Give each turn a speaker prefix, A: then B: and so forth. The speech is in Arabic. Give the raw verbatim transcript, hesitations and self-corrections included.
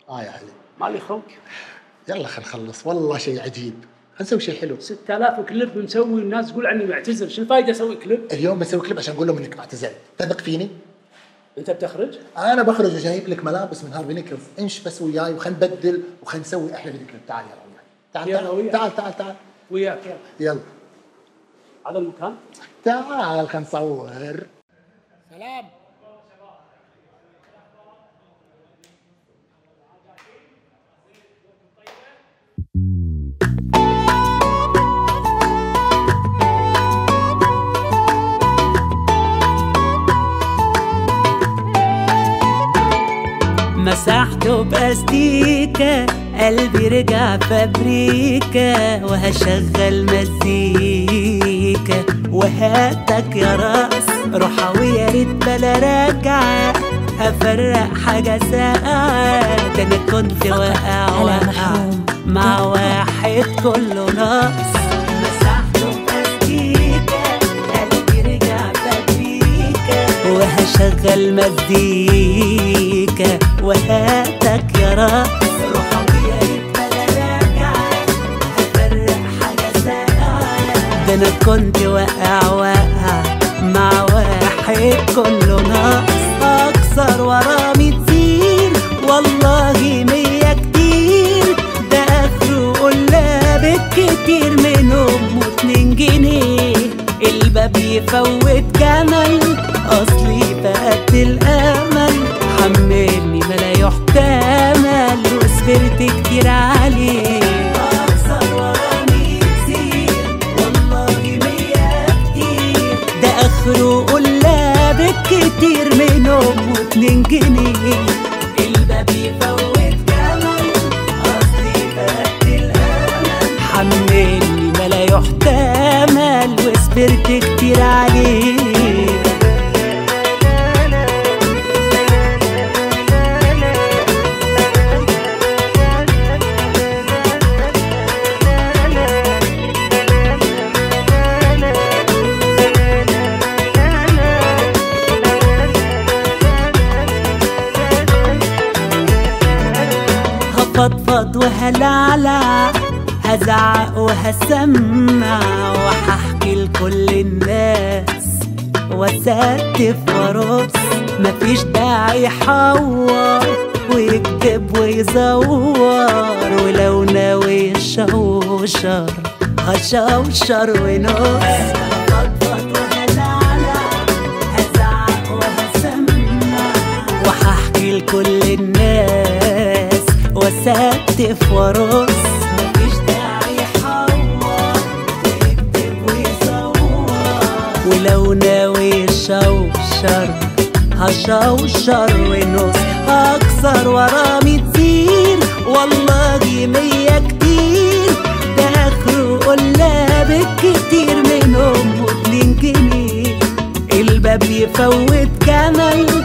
A: اه يا علي
B: مالي خوك.
A: يلا خل نخلص، والله شيء عجيب، نسوي شيء حلو.
B: ستة آلاف كليب مسوي، الناس تقول عني معتزل، شو الفايده اسوي كليب؟
A: اليوم بسوي كليب عشان اقول لهم انك معتزل، تثق فيني؟
B: انت بتخرج؟
A: انا بخرج وجايب لك ملابس من هارفي نيكلز، امش بس وياي وخلينا نبدل وخلينا نسوي احلى فيديو كليب. تعال يلا وياي، تعال
B: يلا وياي.
A: تعال تعال تعال
B: وياك يلا.
A: يلا
B: هذا المكان؟
A: تعال خلينا نصور. سلام.
C: مسحته باستيكة، قلبي رجع فابريكا، وهشغل مزيكا وهاتك يا راس روحة ويا ريت بلا راجعة، هفرق حاجة ساقعة، ده انا كنت واقع واقع مع واحد كله ناقص. مسحته باستيكة، قلبي رجع فابريكا، وهشغل مزيكا وهاتك يا راس روحة ويا ريت بلا راجعة، هفرق حاجة ساقعة، ده انا كنت واقع واقع مع واحد كله ناقص. اكسر ورا مية زير والله مية كتير، ده اخره قلابك كتير منهم واتنين جنيه، الباب يفوت جمل اصلي فقدت الامل، حملني ما لا يحتمل وصبرت كتير عليه. اكسر ورا مية زير والله مية كتير، ده اخره قلابك كتير منهم واتنين جنيه، الباب يفوت جمل اصلي فقدت الامل، حملني ما لا يحتمل وصبرت كتير عليه. هفضفض وهلعلع، هزعق وهسمع، وهحكي لكل الناس واسقف وارص، مفيش داعي يحور ويكتب ويزور، ولو ناوي يشوشر هشوشر ونص. هفضفض وهلعلع، هزعق وهسمع، وهحكي لكل الناس واسقف وارص، مفيش داعي يحور ويكتب ويصور، ولو ناوي يشوشر هشوشر ونص. اكسر ورا مية زير والله مية كتير، ده اخره قلابك كتير منهم واتنين جنيه، الباب يفوت جمل